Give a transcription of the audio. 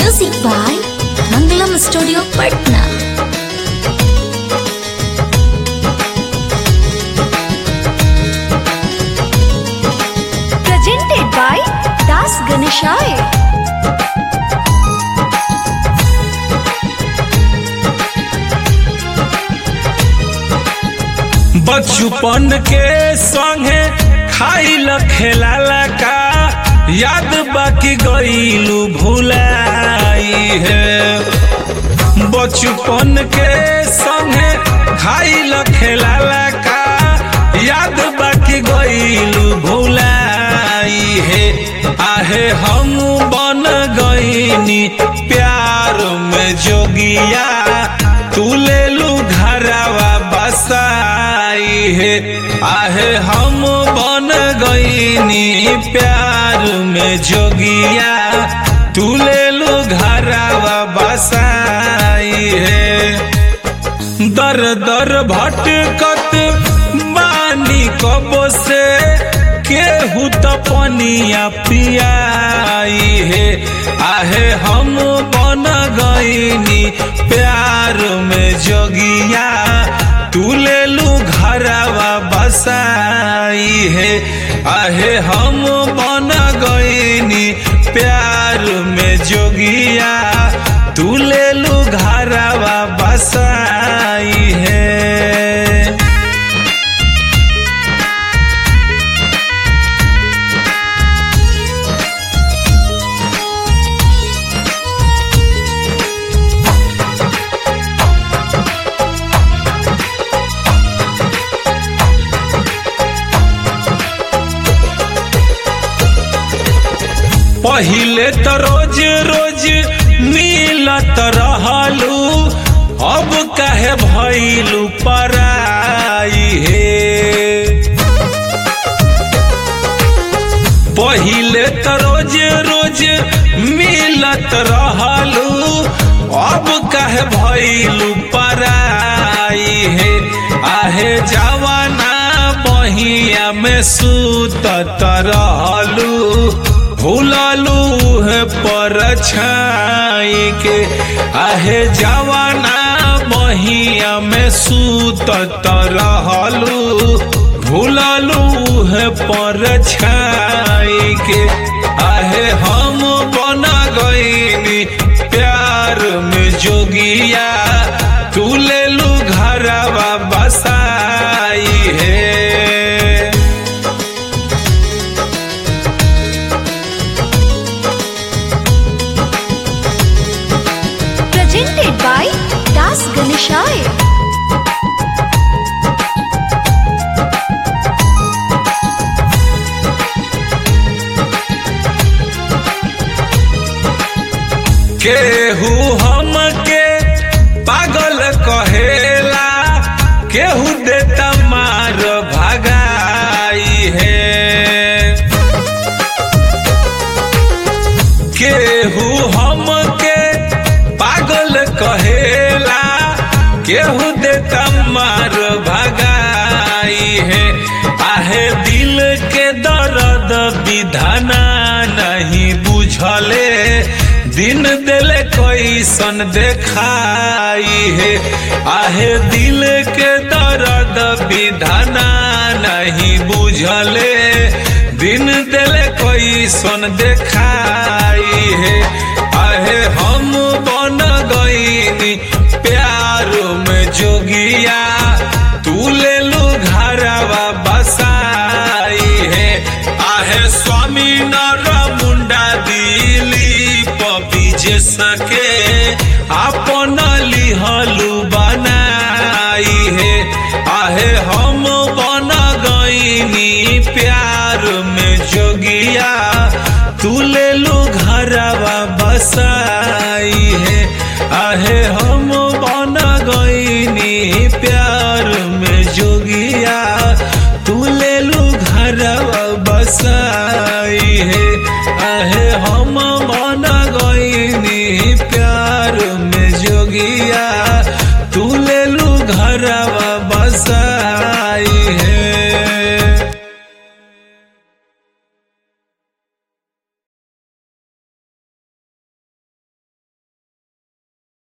Music by Mangalam Studio, Patna. Presented by Das Ganeshaya. बचपन के संगे खाइल खेलाला का याद बाकी गईलू भुलाई है। बचपन के संगे खाइल खेलाला का याद बाकी गईलू भुलाई है। आहे हम बन गईनी प्यार में जोगिया तू ले लू घरवा बसाई है। आहे हम बन गईनी प्यार में जोगिया तू ले लू घरवा बसाई है। दर दर भटकत बानी कब से केहू तो पनिया पियाई है। आहे हम बन गईनी प्यार में जोगिया तू ले लू घरवा बसाई है। आहे हम बन गईनी प्यार में जोगिया तू ले लू घरवा बसाई है। पहिले तो रोज रोज मिलत रहलू अब काहे भइलू पराई है। पहिले तो रोज रोज मिलत रहलू अब काहे भइलू पराई है। आहे जवाना बहिया में सुतत रहलू भूललू है परछाई के। आहे जवाना बहिया में सुतत रहलू भूललू है परछाई के। आहे हम बना गईनी प्यार में जोगिया तू ले लू घरवा बसाई है। Presented by Das Ganeshaya. केहू हमके पागल कहेला केहू देता मार भगाई है। केहू हमके पागल कहेला केहू देता मार भगाई है। आहे दिल के दर्द विधाना नहीं बुझले दिन दिल कैसन देखाई है। आहे दिल के दर्द विधाना नहीं बुझले दिन दिल कैसन देखाई है। आहे हम बन गईनी प्यार में जोगिया तू ले लू घरवा बसाई है। आहे स्वामी नर मुंडा दिली पपी जे सके अपन लिहलू बनाई है। आहे हम बन गईनी प्यार में जोगिया तू ले लू घरवा बसाई है। आहे हम बन गईनी प्यार में जोगिया तू ले लू घरवा बसाई।